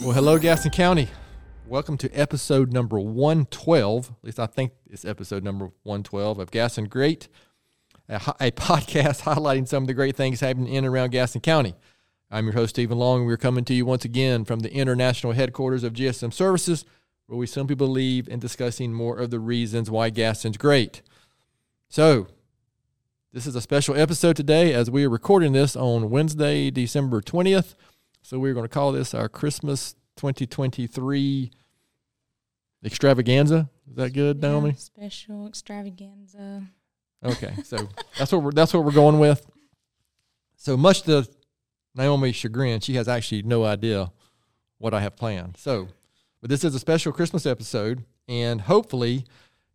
Well, hello, Gaston County. Welcome to episode number 112. At least I think it's episode number 112 of Gaston Great, a podcast highlighting some of the great things happening in and around Gaston County. I'm your host, Stephen Long, and we're coming to you once again from the international headquarters of GSM Services, where we simply believe in discussing more of the reasons why Gaston's great. So, this is a special episode today as we are recording this on Wednesday, December 20th. So we're going to call this our Christmas 2023 extravaganza. Is that good, Naomi? Yeah, special extravaganza. Okay, so that's what we're going with. So much to Naomi's chagrin, she has actually no idea what I have planned. So, but this is a special Christmas episode, and hopefully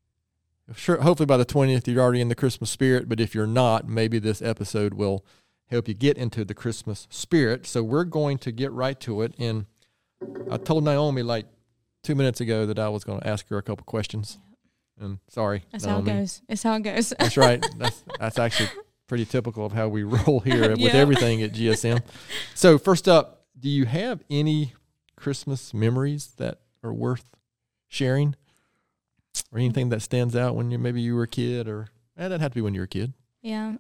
by the 20th you're already in the Christmas spirit. But if you're not, maybe this episode will help you get into the Christmas spirit. So we're going to get right to it. And I told Naomi like 2 minutes ago that I was going to ask her a couple questions. And sorry, That's Naomi. how it goes. It's how it goes. That's right. That's actually pretty typical of how we roll here with everything at GSM. So first up, do you have any Christmas memories that are worth sharing? Or anything that stands out when maybe you were a kid, or it doesn't have to be when you were a kid. Yeah.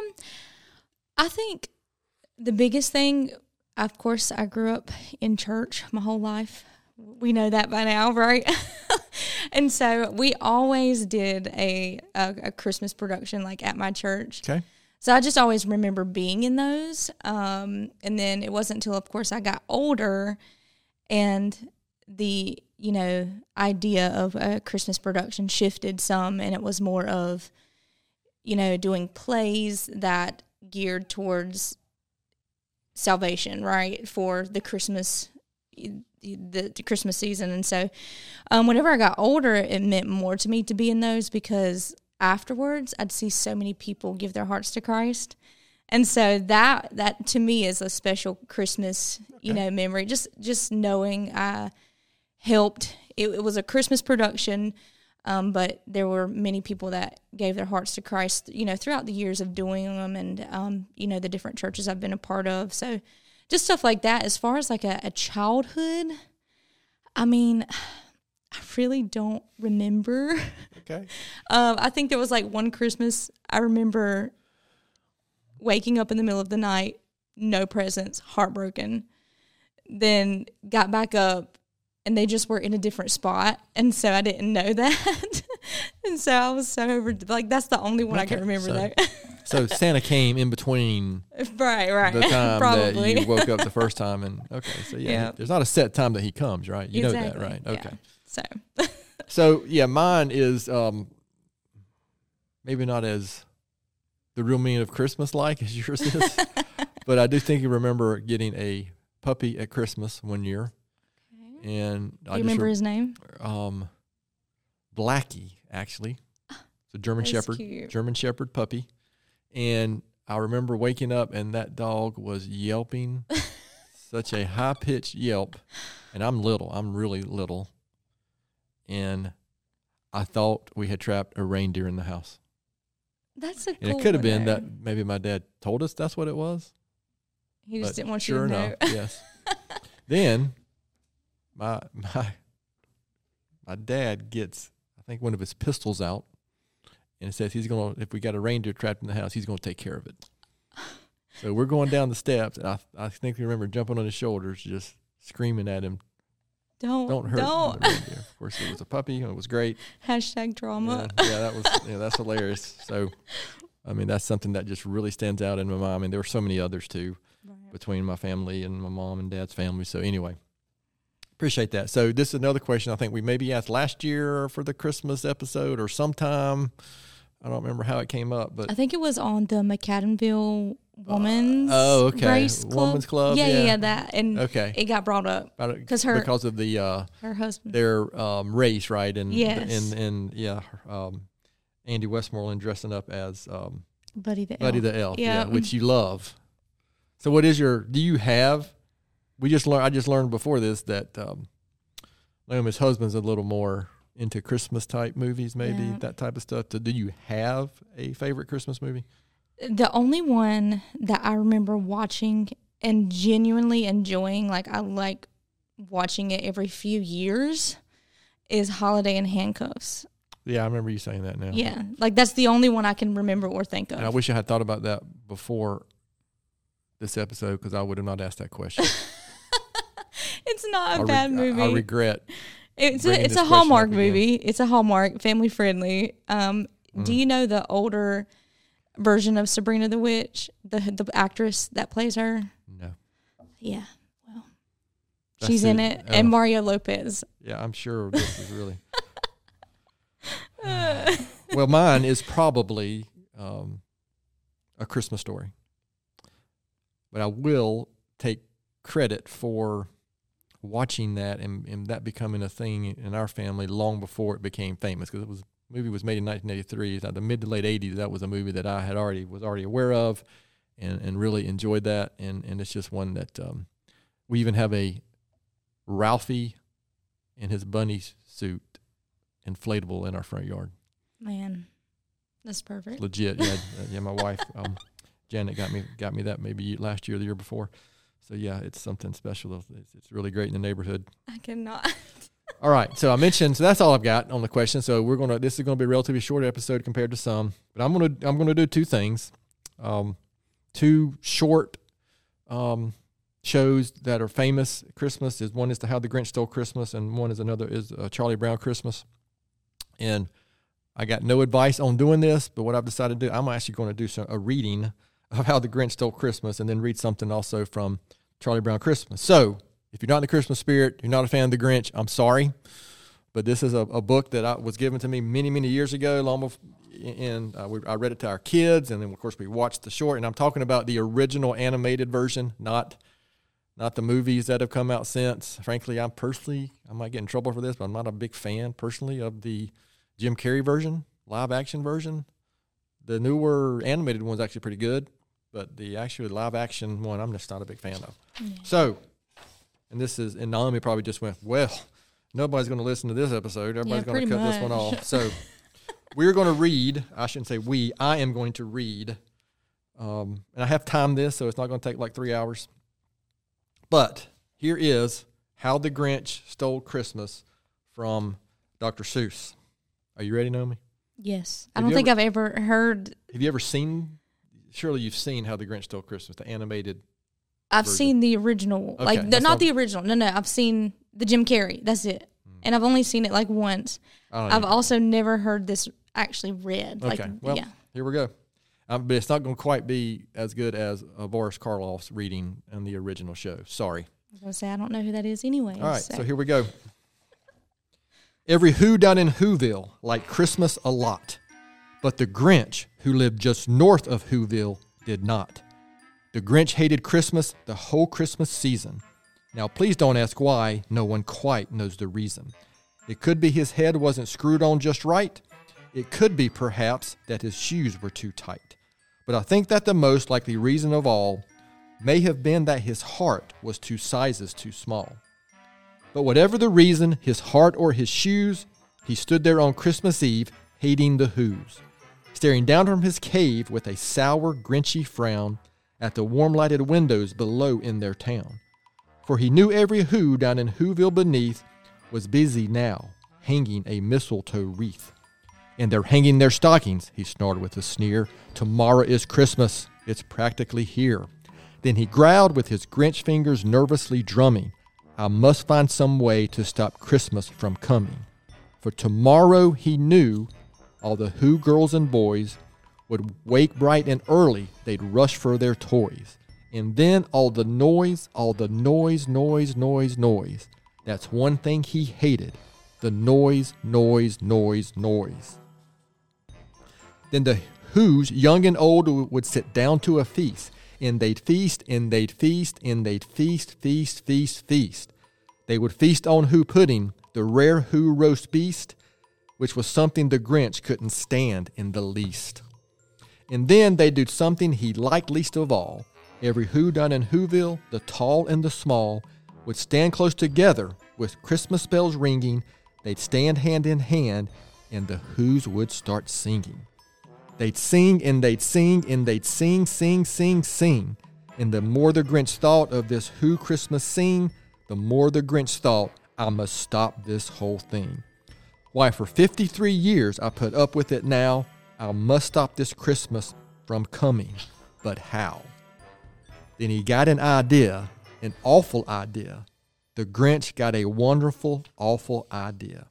I think the biggest thing, of course, I grew up in church my whole life. We know that by now, right? And so we always did a Christmas production like at my church. Okay. So I just always remember being in those. And then it wasn't until, of course, I got older and the, idea of a Christmas production shifted some, and it was more of, doing plays that geared towards salvation, right, for the Christmas season. And so whenever I got older, it meant more to me to be in those, because afterwards I'd see so many people give their hearts to Christ. And so that to me is a special Christmas, memory. Just knowing I helped. It was a Christmas production, but there were many people that gave their hearts to Christ, throughout the years of doing them, and, the different churches I've been a part of. So just stuff like that. As far as like a childhood, I mean, I really don't remember. Okay. I think there was like one Christmas I remember waking up in the middle of the night, no presents, heartbroken, then got back up, and they just were in a different spot. And so I didn't know that. And so I was so that's the only one I can remember though. So Santa came in between right. the time Probably. that you woke up the first time. And okay, so yeah. There's not a set time that he comes, right? You know that, right? Okay. Yeah. So yeah, mine is maybe not as the real meaning of Christmas like as yours is. But I do think you remember getting a puppy at Christmas one year. And do you remember his name? Blackie, actually. It's a German Shepherd, cute. German Shepherd puppy. And I remember waking up and that dog was yelping, such a high-pitched yelp. And I'm really little. And I thought we had trapped a reindeer in the house. That's a cool And it could have been though. that maybe my dad told us that's what it was. He just didn't want you sure to know. Enough, yes. Then my dad gets, I think, one of his pistols out, and it says if we got a reindeer trapped in the house, he's going to take care of it. So we're going down the steps, and I think we remember jumping on his shoulders, just screaming at him, Don't hurt the reindeer. Of course, it was a puppy, and it was great. Hashtag drama. Yeah, that's hilarious. So, I mean, that's something that just really stands out in my mind. And there were so many others, too, between my family and my mom and dad's family. So anyway, appreciate that. So this is another question I think we maybe asked last year for the Christmas episode or sometime. I don't remember how it came up, but I think it was on the McAdenville Women's Race Club. Women's Club. Yeah, that. And it got brought up because of the her husband, their race, right? And yes. Andy Westmoreland dressing up as Buddy the Elf, which you love. So what is do you have? I just learned before this that Naomi's husband's a little more into Christmas type movies, maybe that type of stuff. Do you have a favorite Christmas movie? The only one that I remember watching and genuinely enjoying, like I watching it every few years is Holiday in Handcuffs. Yeah, I remember you saying that now. Yeah, like that's the only one I can remember or think of. And I wish I had thought about that before this episode because I would have not asked that question. It's not a bad movie. I regret. It's a Hallmark movie. It's a Hallmark, family friendly. Do you know the older version of Sabrina the Witch, the actress that plays her? No. Yeah, well, she's in it, and Mario Lopez. Yeah, I'm sure this is really. Well, mine is probably A Christmas Story, but I will take credit for watching that and that becoming a thing in our family long before it became famous, because the movie was made in 1983. The mid to late 80s, that was a movie that I was already aware of and really enjoyed that. And it's just one that we even have a Ralphie in his bunny suit inflatable in our front yard. Man, that's perfect. Legit. Yeah, my wife, Janet, got me that maybe last year or the year before. So, yeah, it's something special. It's really great in the neighborhood. I cannot. All right. So, I mentioned, so that's all I've got on the question. So, this is going to be a relatively short episode compared to some. But I'm going to do two things. Two short shows that are famous at Christmas. One is How the Grinch Stole Christmas, and one is Charlie Brown Christmas. And I got no advice on doing this, but what I've decided to do, I'm actually going to do a reading of How the Grinch Stole Christmas, and then read something also from Charlie Brown Christmas. So, if you're not in the Christmas spirit, you're not a fan of the Grinch, I'm sorry. But this is a book that was given to me many, many years ago, long before, and I read it to our kids, and then, of course, we watched the short. And I'm talking about the original animated version, not the movies that have come out since. Frankly, I might get in trouble for this, but I'm not a big fan, personally, of the Jim Carrey version, live-action version. The newer animated one's actually pretty good, but the actual live-action one, I'm just not a big fan of. Yeah. So, and Naomi probably just went, well, nobody's going to listen to this episode. Everybody's going to cut this one off. So, we're going to read, I shouldn't say I am going to read, and I have timed this, so it's not going to take like 3 hours. But here is How the Grinch Stole Christmas from Dr. Seuss. Are you ready, Naomi? Yes. I don't think I've ever heard. Have you ever seen, surely you've seen How the Grinch Stole Christmas, the animated I've version. Seen the original. Okay, not the original. No, I've seen the Jim Carrey. That's it. And I've only seen it like once. I've also never heard this actually read. Okay, Here we go. But it's not going to quite be as good as Boris Karloff's reading in the original show. Sorry. I was going to say, I don't know who that is anyway. All right, so here we go. Every Who down in Whoville liked Christmas a lot, but the Grinch, who lived just north of Whoville, did not. The Grinch hated Christmas the whole Christmas season. Now, please don't ask why. No one quite knows the reason. It could be his head wasn't screwed on just right. It could be, perhaps, that his shoes were too tight. But I think that the most likely reason of all may have been that his heart was 2 sizes too small. But whatever the reason, his heart or his shoes, he stood there on Christmas Eve, hating the Whos, staring down from his cave with a sour, grinchy frown at the warm-lighted windows below in their town. For he knew every Who down in Whoville beneath was busy now, hanging a mistletoe wreath. And they're hanging their stockings, he snarled with a sneer. Tomorrow is Christmas. It's practically here. Then he growled with his Grinch fingers nervously drumming. I must find some way to stop Christmas from coming. For tomorrow, he knew, all the Who girls and boys would wake bright and early. They'd rush for their toys. And then all the noise. That's one thing he hated. The noise. Then the Whos, young and old, would sit down to a feast. And they'd feast. They would feast on Who pudding, the rare Who roast beast, which was something the Grinch couldn't stand in the least. And then they'd do something he liked least of all. Every Who down in Whoville, the tall and the small, would stand close together with Christmas bells ringing. They'd stand hand in hand, and the Whos would start singing. They'd sing and they'd sing and they'd sing. And the more the Grinch thought of this Who Christmas scene, the more the Grinch thought, I must stop this whole thing. Why, for 53 years I put up with it now. I must stop this Christmas from coming. But how? Then he got an idea, an awful idea. The Grinch got a wonderful, awful idea.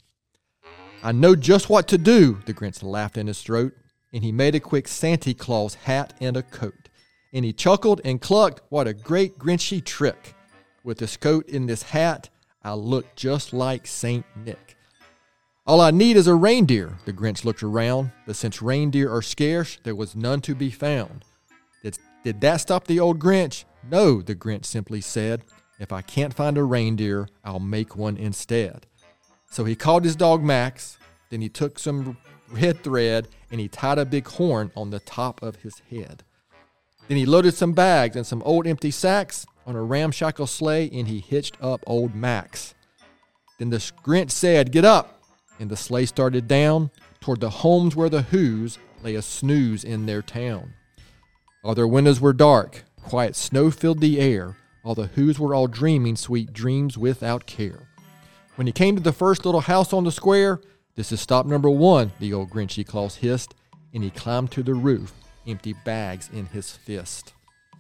I know just what to do, the Grinch laughed in his throat, and he made a quick Santa Claus hat and a coat. And he chuckled and clucked, what a great Grinchy trick. With this coat and this hat, I look just like Saint Nick. All I need is a reindeer, the Grinch looked around, but since reindeer are scarce, there was none to be found. Did that stop the old Grinch? No, the Grinch simply said. If I can't find a reindeer, I'll make one instead. So he called his dog Max, then he took some red thread and he tied a big horn on the top of his head. Then he loaded some bags and some old empty sacks on a ramshackle sleigh and he hitched up old Max. Then the Grinch said, get up, and the sleigh started down toward the homes where the Who's lay a snooze in their town. All their windows were dark, quiet snow filled the air, all the Who's were all dreaming sweet dreams without care. When he came to the first little house on the square, this is stop number 1, the old Grinchy Claus hissed, and he climbed to the roof, empty bags in his fist.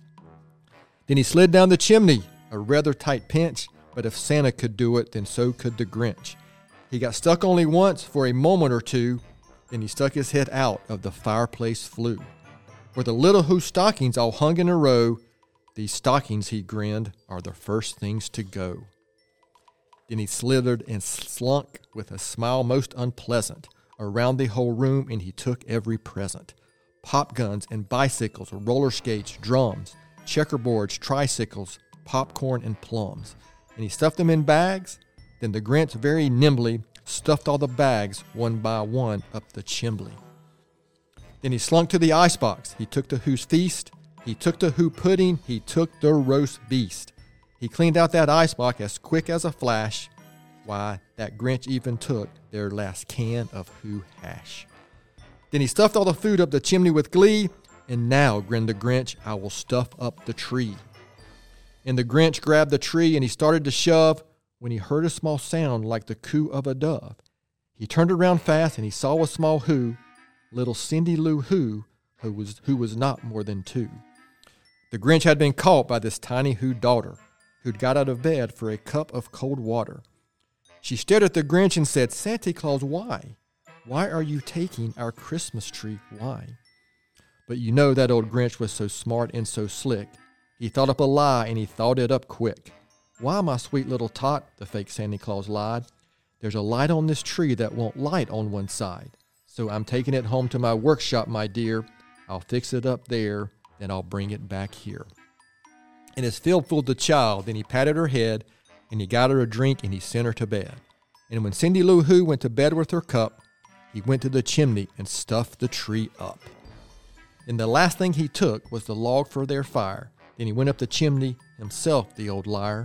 Then he slid down the chimney, a rather tight pinch, but if Santa could do it, then so could the Grinch. He got stuck only once for a moment or two, then he stuck his head out of the fireplace flue. Where the little Who stockings all hung in a row, these stockings, he grinned, are the first things to go. Then he slithered and slunk with a smile most unpleasant around the whole room, and he took every present. Pop guns and bicycles, roller skates, drums, checkerboards, tricycles, popcorn, and plums. And he stuffed them in bags. Then the Grinch very nimbly stuffed all the bags one by one up the chimney. Then he slunk to the icebox. He took the Who's feast. He took the Who pudding. He took the roast beast. He cleaned out that icebox as quick as a flash. Why, that Grinch even took their last can of Who hash. Then he stuffed all the food up the chimney with glee. And now, grinned the Grinch, I will stuff up the tree. And the Grinch grabbed the tree and he started to shove when he heard a small sound like the coo of a dove. He turned around fast and he saw a small Who, little Cindy Lou Who was not more than 2. The Grinch had been caught by this tiny Who daughter, who'd got out of bed for a cup of cold water. She stared at the Grinch and said, Santa Claus, why? Why are you taking our Christmas tree? Why? But you know that old Grinch was so smart and so slick. He thought up a lie and he thought it up quick. Why, my sweet little tot, the fake Santa Claus lied. There's a light on this tree that won't light on one side. So I'm taking it home to my workshop, my dear. I'll fix it up there, then I'll bring it back here. And as Phil fooled the child, then he patted her head, and he got her a drink, and he sent her to bed. And when Cindy Lou Who went to bed with her cup, he went to the chimney and stuffed the tree up. And the last thing he took was the log for their fire. Then he went up the chimney himself, the old liar.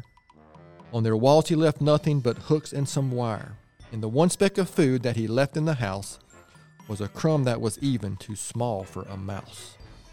On their walls he left nothing but hooks and some wire. And the one speck of food that he left in the house was a crumb that was even too small for a mouse.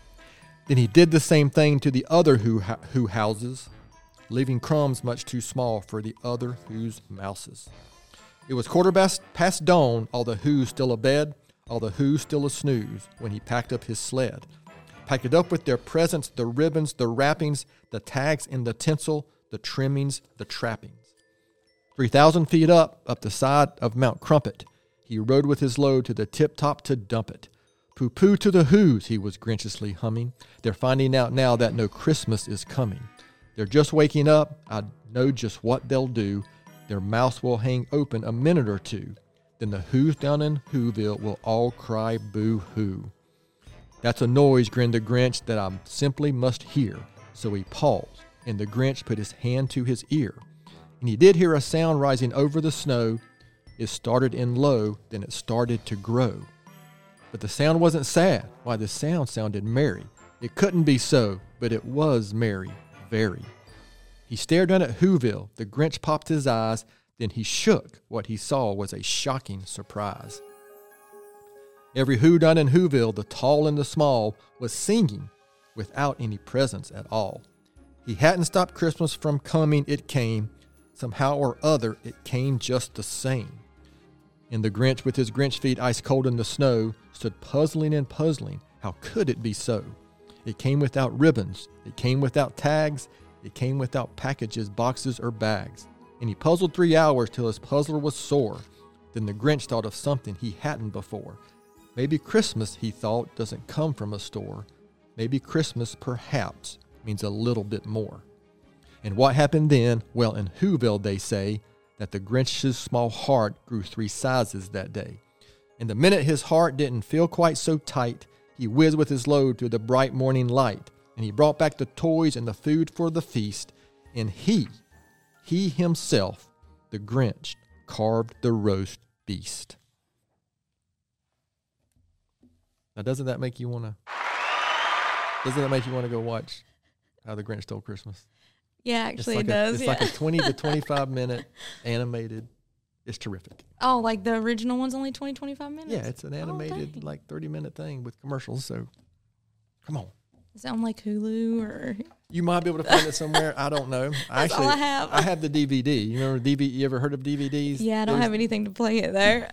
Then he did the same thing to the other Who houses, leaving crumbs much too small for the other Who's mouses. It was quarter past dawn, all the Who's still abed, all the Who's still a snooze, when he packed up his sled. Packed it up with their presents, the ribbons, the wrappings, the tags and the tinsel, the trimmings, the trappings. 3,000 feet up the side of Mount Crumpet, he rode with his load to the tip-top to dump it. Pooh-pooh to the Who's, he was grinchiously humming. They're finding out now that no Christmas is coming. They're just waking up, I know just what they'll do. Their mouths will hang open a minute or two. Then the Who's down in Whoville will all cry boo-hoo. That's a noise, grinned the Grinch, that I simply must hear. So he paused, and the Grinch put his hand to his ear. And he did hear a sound rising over the snow. It started in low, then it started to grow. But the sound wasn't sad. Why, the sound sounded merry. It couldn't be so, but it was merry, very. He stared down at Whoville. The Grinch popped his eyes. Then he shook. What he saw was a shocking surprise. Every Who down in Whoville, the tall and the small, was singing without any presents at all. He hadn't stopped Christmas from coming, it came. Somehow or other, it came just the same. And the Grinch, with his Grinch feet ice cold in the snow, stood puzzling and puzzling. How could it be so? It came without ribbons. It came without tags. It came without packages, boxes, or bags. And he puzzled 3 hours till his puzzler was sore. Then the Grinch thought of something he hadn't before. Maybe Christmas, he thought, doesn't come from a store. Maybe Christmas, perhaps, means a little bit more. And what happened then? Well, in Whoville, they say that the Grinch's small heart grew 3 sizes that day. And the minute his heart didn't feel quite so tight, he whizzed with his load through the bright morning light. And he brought back the toys and the food for the feast. And he himself, the Grinch, carved the roast beast. Now, doesn't that make you want to go watch How the Grinch Stole Christmas? Yeah, actually it does. It's like a 20 to 25 minute animated. It's terrific. Oh, like the original one's only 20, 25 minutes? Yeah, it's an animated 30-minute thing with commercials. So, come on. Does that on like Hulu or? You might be able to find it somewhere. I don't know. That's all I have. I have the DVD. You remember DVD? You ever heard of DVDs? Yeah, I don't have anything to play it there.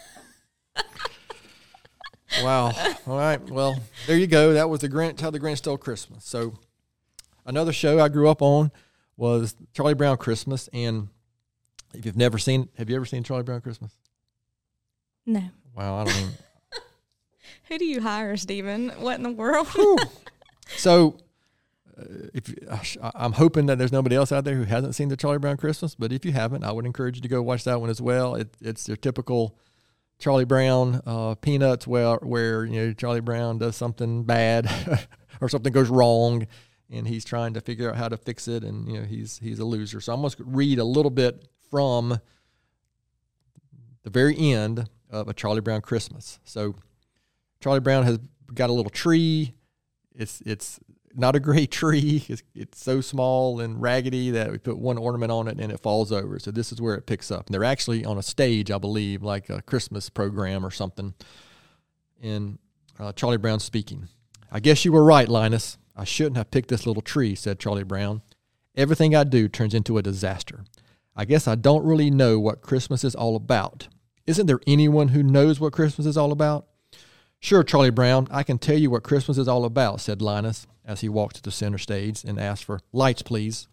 Wow. All right. Well, there you go. That was the Grinch, How the Grinch Stole Christmas. So, another show I grew up on was Charlie Brown Christmas. And if you've never seen, have you ever seen Charlie Brown Christmas? No. Wow. I don't even. Who do you hire, Stephen? What in the world? So, I'm hoping that there's nobody else out there who hasn't seen the Charlie Brown Christmas. But if you haven't, I would encourage you to go watch that one as well. It's your typical Charlie Brown Peanuts, where Charlie Brown does something bad or something goes wrong, and he's trying to figure out how to fix it, and he's a loser. So I'm going to read a little bit from the very end of A Charlie Brown Christmas. So Charlie Brown has got a little tree. It's not a great tree. It's so small and raggedy that we put one ornament on it and it falls over. So this is where it picks up. And they're actually on a stage, I believe, like a Christmas program or something. And Charlie Brown speaking. "I guess you were right, Linus. I shouldn't have picked this little tree," said Charlie Brown. "Everything I do turns into a disaster. I guess I don't really know what Christmas is all about. Isn't there anyone who knows what Christmas is all about?" "Sure, Charlie Brown, I can tell you what Christmas is all about," said Linus, as he walked to the center stage and asked for lights, please.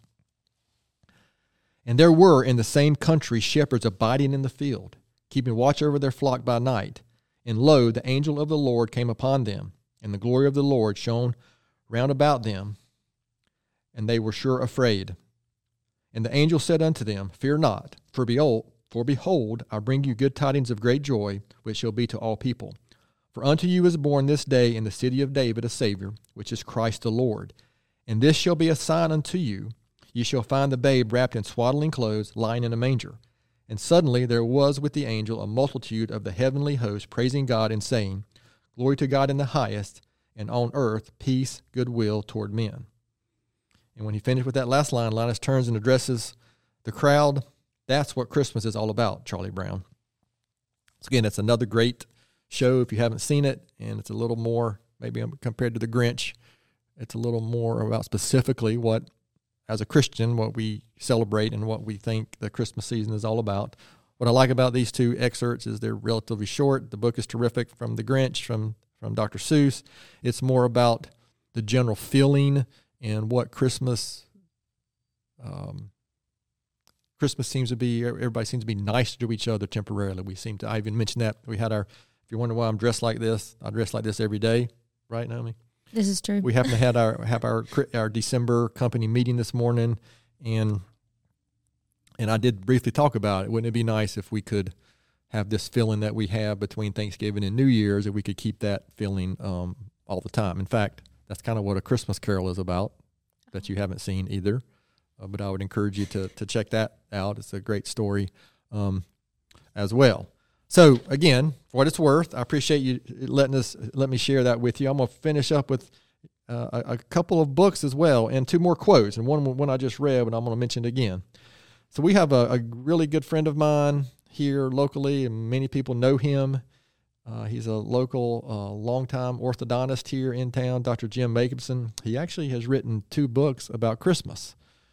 "And there were in the same country shepherds abiding in the field, keeping watch over their flock by night. And lo, the angel of the Lord came upon them, and the glory of the Lord shone round about them, and they were sure afraid. And the angel said unto them, Fear not, for behold, I bring you good tidings of great joy, which shall be to all people. For unto you is born this day in the city of David a Savior, which is Christ the Lord. And this shall be a sign unto you. Ye shall find the babe wrapped in swaddling clothes, lying in a manger. And suddenly there was with the angel a multitude of the heavenly host, praising God and saying, Glory to God in the highest, and on earth peace, goodwill toward men." And when he finished with that last line, Linus turns and addresses the crowd. "That's what Christmas is all about, Charlie Brown." So again, that's another great show if you haven't seen it, and it's a little more, maybe compared to the Grinch, it's a little more about specifically what, as a Christian, what we celebrate and what we think the Christmas season is all about. What I like about these two excerpts is they're relatively short. The book is terrific from the Grinch, from Dr. Seuss. It's more about the general feeling and what Christmas seems to be. Everybody seems to be nicer to each other temporarily. I even mentioned that. We had if you wonder why I'm dressed like this, I dress like this every day, right, Naomi? This is true. We happen to have our December company meeting this morning, and I did briefly talk about it. Wouldn't it be nice if we could have this feeling that we have between Thanksgiving and New Year's, if we could keep that feeling all the time? In fact, that's kind of what A Christmas Carol is about, that you haven't seen either. But I would encourage you to check that out. It's a great story as well. So, again, for what it's worth, I appreciate you let me share that with you. I'm going to finish up with a couple of books as well and two more quotes, and one I just read, but I'm going to mention it again. So we have a really good friend of mine here locally, and many people know him. He's a local, longtime orthodontist here in town, Dr. Jim Jacobson. He actually has written 2 books about Christmas.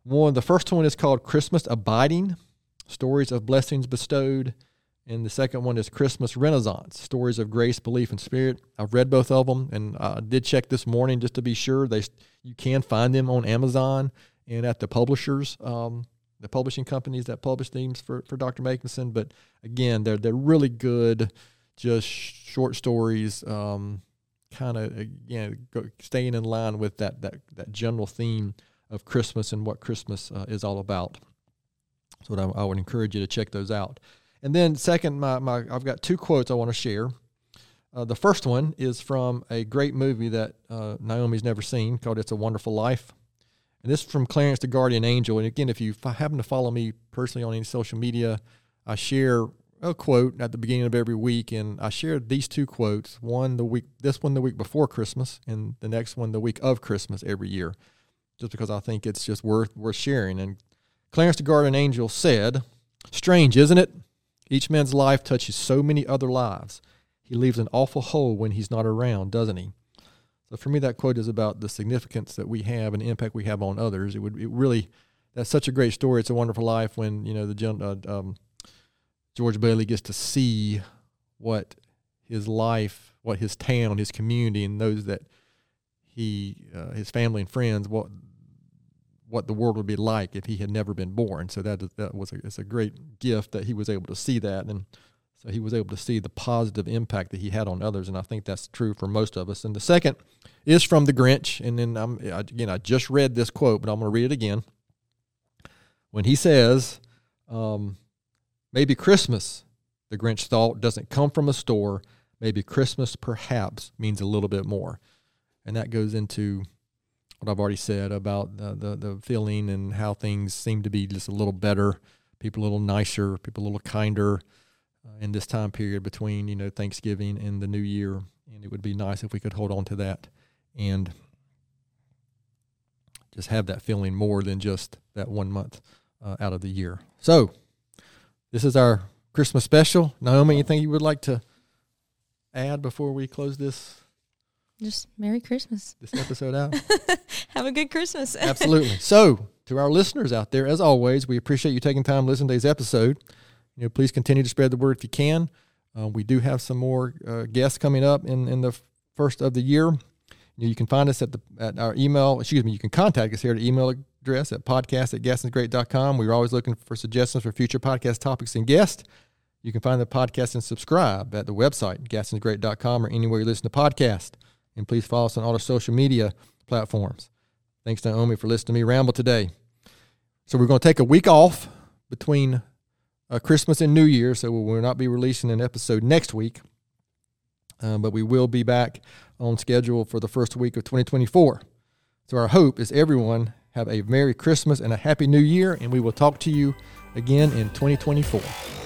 The first one is called Christmas Abiding, Stories of Blessings Bestowed. And the second one is Christmas Renaissance, Stories of Grace, Belief, and Spirit. I've read both of them, and I did check this morning just to be sure. You can find them on Amazon and at the publishers, the publishing companies that publish themes for Dr. Makinson. But again, they're really good, just short stories, kind of, again, staying in line with that general theme of Christmas and what Christmas is all about. So I would encourage you to check those out. And then second, I've got two quotes I want to share. The first one is from a great movie that Naomi's never seen called It's a Wonderful Life. And this is from Clarence the Guardian Angel. And again, if you happen to follow me personally on any social media, I share a quote at the beginning of every week. And I shared these two quotes, this one the week before Christmas and the next one the week of Christmas every year, just because I think it's just worth sharing. And Clarence the Guardian Angel said, "Strange, isn't it? Each man's life touches so many other lives. He leaves an awful hole when he's not around, doesn't he?" So for me, that quote is about the significance that we have and the impact we have on others. That's such a great story. It's a Wonderful Life when, George Bailey gets to see what his life, what his town, his community, and those that his family and friends, what the world would be like if he had never been born. So it's a great gift that he was able to see that, and so he was able to see the positive impact that he had on others, and I think that's true for most of us. And the second is from The Grinch, and then I just read this quote, but I'm going to read it again. When he says, "Maybe Christmas," the Grinch thought, "doesn't come from a store. Maybe Christmas perhaps means a little bit more." And that goes into what I've already said about the feeling and how things seem to be just a little better, people a little nicer, people a little kinder in this time period between, Thanksgiving and the New Year. And it would be nice if we could hold on to that and just have that feeling more than just that 1 month out of the year. So this is our Christmas special. Naomi, anything you would like to add before we close this? Just Merry Christmas. This episode out. Have a good Christmas. Absolutely. So, to our listeners out there, as always, we appreciate you taking time to listen to today's episode. Please continue to spread the word if you can. We do have some more guests coming up in the first of the year. You can find us at our email. You can contact us here at the email address at podcast@gastinsgreat.com. We're always looking for suggestions for future podcast topics and guests. You can find the podcast and subscribe at the website, gastinsgreat.com, or anywhere you listen to podcasts. And please follow us on all our social media platforms. Thanks, Naomi, for listening to me ramble today. So we're going to take a week off between Christmas and New Year, so we will not be releasing an episode next week. But we will be back on schedule for the first week of 2024. So our hope is everyone have a Merry Christmas and a Happy New Year, and we will talk to you again in 2024.